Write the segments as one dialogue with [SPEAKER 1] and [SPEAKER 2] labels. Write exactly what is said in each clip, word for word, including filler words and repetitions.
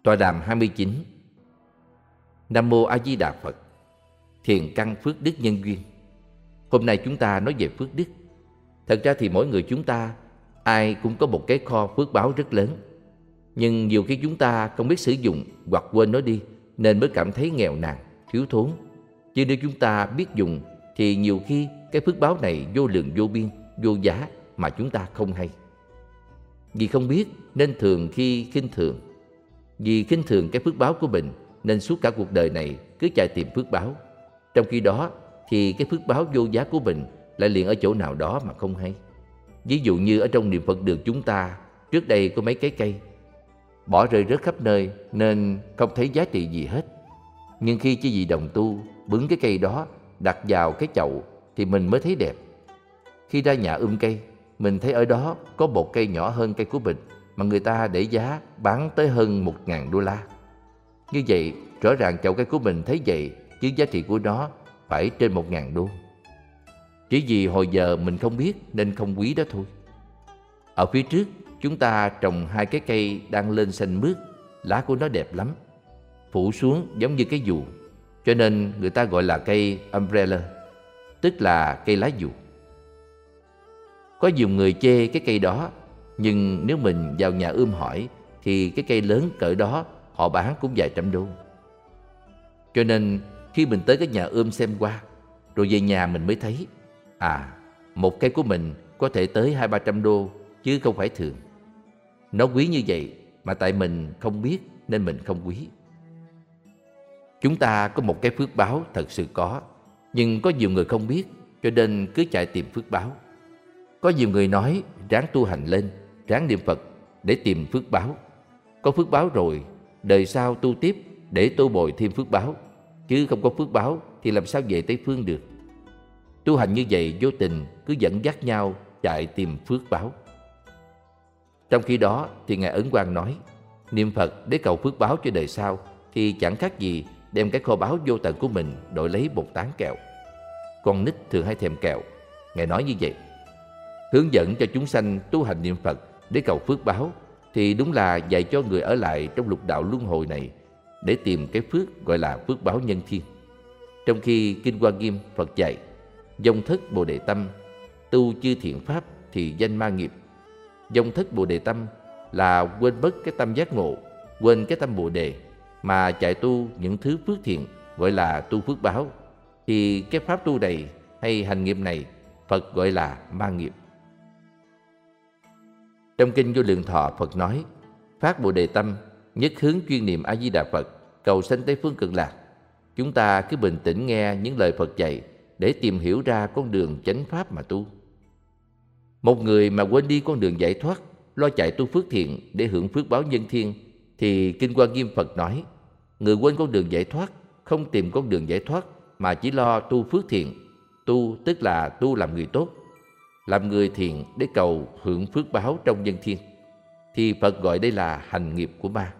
[SPEAKER 1] Tọa đàm hai mươi chín. Nam Mô A Di Đà Phật. Thiền căn phước đức nhân duyên. Hôm nay chúng ta nói về phước đức. Thật ra thì mỗi người chúng ta ai cũng có một cái kho phước báo rất lớn. Nhưng nhiều khi chúng ta không biết sử dụng hoặc quên nó đi, nên mới cảm thấy nghèo nàn, thiếu thốn. Chứ nếu chúng ta biết dùng thì nhiều khi cái phước báo này vô lượng vô biên, vô giá mà chúng ta không hay. Vì không biết nên thường khi khinh thường. Vì khinh thường cái phước báo của mình nên suốt cả cuộc đời này cứ chạy tìm phước báo. Trong khi đó thì cái phước báo vô giá của mình lại liền ở chỗ nào đó mà không hay. Ví dụ như ở trong niệm Phật đường chúng ta, trước đây có mấy cái cây bỏ rơi rớt khắp nơi nên không thấy giá trị gì hết. Nhưng khi chư vị đồng tu bứng cái cây đó đặt vào cái chậu thì mình mới thấy đẹp. Khi ra nhà ươm cây, mình thấy ở đó có một cây nhỏ hơn cây của mình mà người ta để giá bán tới hơn một ngàn đô la. Như vậy rõ ràng chậu cây của mình thấy vậy chứ giá trị của nó phải trên một ngàn đô. Chỉ vì hồi giờ mình không biết nên không quý đó thôi. Ở phía trước chúng ta trồng hai cái cây đang lên xanh mướt, lá của nó đẹp lắm, phủ xuống giống như cái dù, cho nên người ta gọi là cây umbrella, tức là cây lá dù. Có nhiều người chê cái cây đó, nhưng nếu mình vào nhà ươm hỏi thì cái cây lớn cỡ đó họ bán cũng vài trăm đô. Cho nên khi mình tới cái nhà ươm xem qua, rồi về nhà mình mới thấy, à, một cây của mình có thể tới hai ba trăm đô chứ không phải thường. Nó quý như vậy mà tại mình không biết nên mình không quý. Chúng ta có một cái phước báo thật sự có, nhưng có nhiều người không biết cho nên cứ chạy tìm phước báo. Có nhiều người nói ráng tu hành lên, ráng niệm Phật để tìm phước báo. Có phước báo rồi, đời sau tu tiếp để tu bồi thêm phước báo. Chứ không có phước báo thì làm sao về Tây Phương được. Tu hành như vậy vô tình cứ dẫn dắt nhau chạy tìm phước báo. Trong khi đó thì Ngài Ấn Quang nói, niệm Phật để cầu phước báo cho đời sau thì chẳng khác gì đem cái kho báu vô tận của mình đổi lấy một tán kẹo. Con nít thường hay thèm kẹo. Ngài nói như vậy. Hướng dẫn cho chúng sanh tu hành niệm Phật để cầu phước báo thì đúng là dạy cho người ở lại trong lục đạo luân hồi này để tìm cái phước gọi là phước báo nhân thiên. Trong khi Kinh Hoa Nghiêm Phật dạy, dông thất Bồ Đề Tâm, tu chư thiện pháp thì danh ma nghiệp. Dông thất Bồ Đề Tâm là quên mất cái tâm giác ngộ, quên cái tâm Bồ Đề mà chạy tu những thứ phước thiện gọi là tu phước báo. Thì cái pháp tu này hay hành nghiệp này Phật gọi là ma nghiệp. Trong Kinh Vô Lượng Thọ Phật nói, phát Bồ Đề Tâm, nhất hướng chuyên niệm A Di Đà Phật, cầu sanh Tây Phương Cực Lạc. Chúng ta cứ bình tĩnh nghe những lời Phật dạy để tìm hiểu ra con đường chánh pháp mà tu. Một người mà quên đi con đường giải thoát, lo chạy tu phước thiện để hưởng phước báo nhân thiên, thì Kinh Hoa Nghiêm Phật nói, người quên con đường giải thoát, không tìm con đường giải thoát mà chỉ lo tu phước thiện. Tu tức là tu làm người tốt, làm người thiện để cầu hưởng phước báo trong nhân thiên, thì Phật gọi đây là hành nghiệp của ma.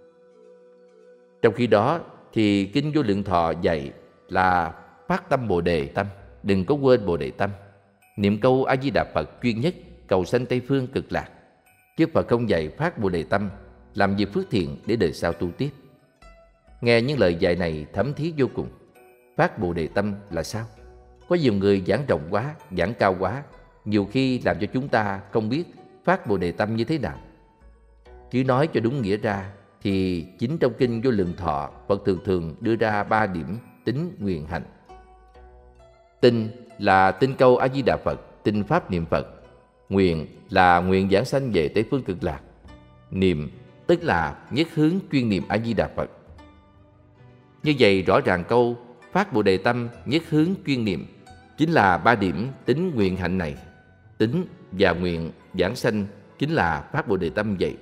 [SPEAKER 1] Trong khi đó thì Kinh Vô Lượng Thọ dạy là phát tâm Bồ Đề Tâm, đừng có quên Bồ Đề Tâm. Niệm câu A Di Đà Phật chuyên nhất, cầu sanh Tây Phương Cực Lạc. Chứ Phật không dạy phát Bồ Đề Tâm, làm việc phước thiện để đời sau tu tiếp. Nghe những lời dạy này thấm thía vô cùng. Phát Bồ Đề Tâm là sao? Có nhiều người giảng rộng quá, giảng cao quá, nhiều khi làm cho chúng ta không biết phát Bồ Đề Tâm như thế nào. Chứ nói cho đúng nghĩa ra thì chính trong Kinh Vô Lượng Thọ, Phật thường thường đưa ra ba điểm tín nguyện hành. Tin là tin câu A Di Đà Phật, tin pháp niệm Phật. Nguyện là nguyện giảng sanh về Tây Phương Cực Lạc. Niệm tức là nhất hướng chuyên niệm A Di Đà Phật. Như vậy rõ ràng câu phát Bồ Đề Tâm, nhất hướng chuyên niệm chính là ba điểm tín nguyện hạnh này. Tín và nguyện giảng sanh chính là phát Bồ Đề Tâm vậy.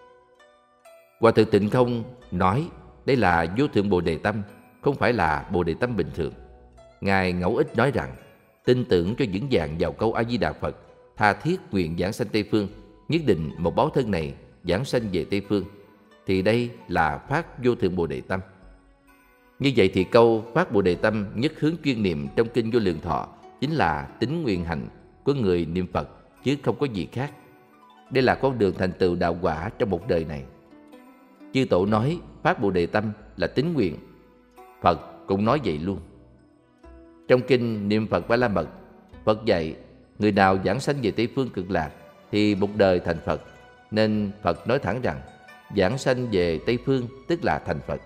[SPEAKER 1] Hòa Thượng Tịnh Không nói đây là vô thượng Bồ Đề Tâm, không phải là Bồ Đề Tâm bình thường. Ngài Ngẫu Ích nói rằng tin tưởng cho vững vàng vào câu A Di Đà Phật, tha thiết nguyện giảng sanh Tây Phương, nhất định một báo thân này giảng sanh về Tây Phương, thì đây là phát vô thượng Bồ Đề Tâm. Như vậy thì câu phát Bồ Đề Tâm nhất hướng chuyên niệm trong Kinh Vô Lượng Thọ chính là tín nguyện hạnh của người niệm Phật, chứ không có gì khác. Đây là con đường thành tựu đạo quả trong một đời này. chư tổ nói phát Bồ Đề tâm là tín nguyện, Phật cũng nói vậy luôn. Trong kinh Niệm Phật Ba La Mật, Phật dạy người nào giảng sanh về Tây Phương Cực Lạc thì một đời thành Phật, nên Phật nói thẳng rằng giảng sanh về Tây Phương tức là thành Phật.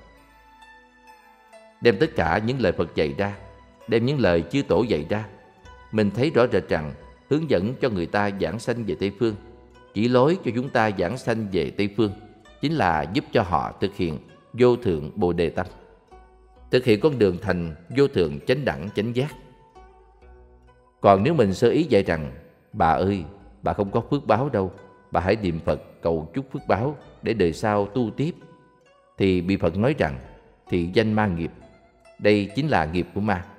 [SPEAKER 1] Đem tất cả những lời Phật dạy ra, đem những lời chư tổ dạy ra, mình thấy rõ rệt rằng hướng dẫn cho người ta giảng sanh về Tây Phương, chỉ lối cho chúng ta giảng sanh về Tây Phương, chính là giúp cho họ thực hiện vô thượng Bồ Đề tâm, thực hiện con đường thành vô thượng chánh đẳng chánh giác. Còn nếu mình sơ ý dạy rằng bà ơi, bà không có phước báo đâu, bà hãy niệm Phật cầu chúc phước báo để đời sau tu tiếp, thì bị Phật nói rằng thị danh ma nghiệp, đây chính là nghiệp của ma.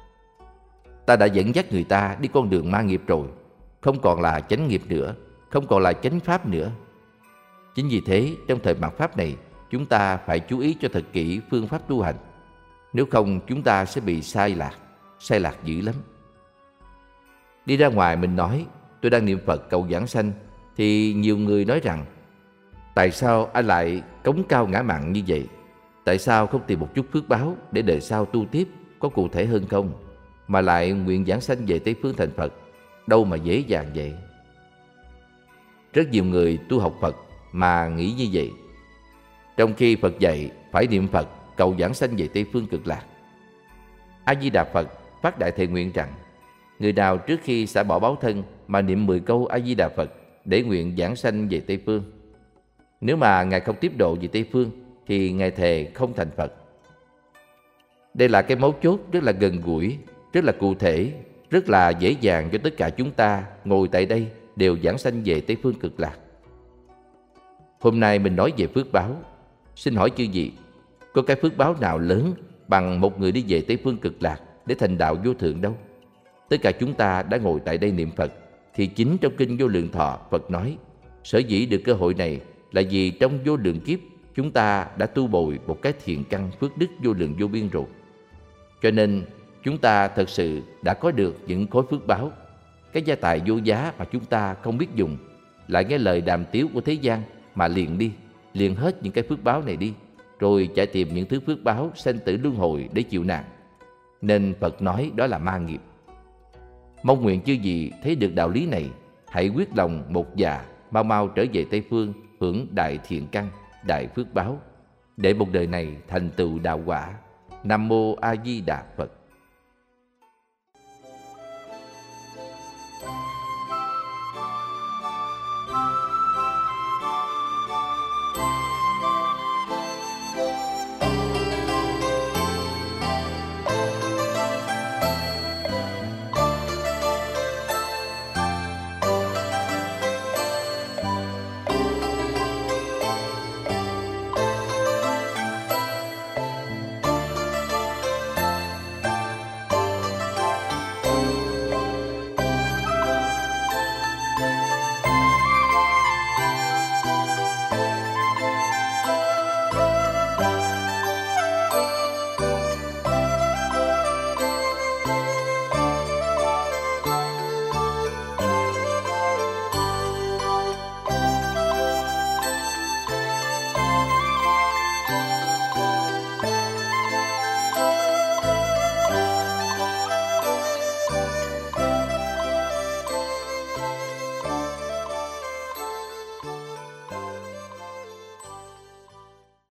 [SPEAKER 1] Ta đã dẫn dắt người ta đi con đường ma nghiệp rồi, không còn là chánh nghiệp nữa, không còn là chánh pháp nữa. Chính vì thế, trong thời mạt pháp này, chúng ta phải chú ý cho thật kỹ phương pháp tu hành. Nếu không, chúng ta sẽ bị sai lạc, sai lạc dữ lắm. Đi ra ngoài mình nói, tôi đang niệm Phật cầu giảng sanh, thì nhiều người nói rằng, tại sao anh lại cống cao ngã mạn như vậy? Tại sao không tìm một chút phước báo để đời sau tu tiếp có cụ thể hơn không? Mà lại nguyện giảng sanh về Tây Phương thành Phật, đâu mà dễ dàng vậy? Rất nhiều người tu học Phật mà nghĩ như vậy, trong khi Phật dạy phải niệm Phật cầu giảng sanh về Tây Phương Cực Lạc. A Di Đà Phật phát đại thệ nguyện rằng, người nào trước khi xả bỏ báo thân mà niệm mười câu A Di Đà Phật để nguyện giảng sanh về Tây Phương, nếu mà Ngài không tiếp độ về Tây Phương thì Ngài thề không thành Phật. Đây là cái mấu chốt rất là gần gũi, rất là cụ thể, rất là dễ dàng cho tất cả chúng ta ngồi tại đây đều giảng sanh về Tây Phương Cực Lạc. Hôm nay mình nói về phước báo. Xin hỏi chư vị, có cái phước báo nào lớn bằng một người đi về Tây Phương Cực Lạc để thành đạo vô thượng đâu? Tất cả chúng ta đã ngồi tại đây niệm Phật, thì chính trong kinh Vô Lượng Thọ Phật nói, sở dĩ được cơ hội này là vì trong vô lượng kiếp chúng ta đã tu bồi một cái thiện căn phước đức vô lượng vô biên rồi. Cho nên chúng ta thật sự đã có được những khối phước báo, cái gia tài vô giá mà chúng ta không biết dùng, lại nghe lời đàm tiếu của thế gian mà liền đi, liền hết những cái phước báo này đi, rồi chạy tìm những thứ phước báo sanh tử luân hồi để chịu nạn. Nên Phật nói đó là ma nghiệp. Mong nguyện chư vị thấy được đạo lý này, hãy quyết lòng một dạ mau mau trở về Tây Phương hưởng đại thiện căn, đại phước báo, để một đời này thành tựu đạo quả. Nam mô A Di Đà Phật.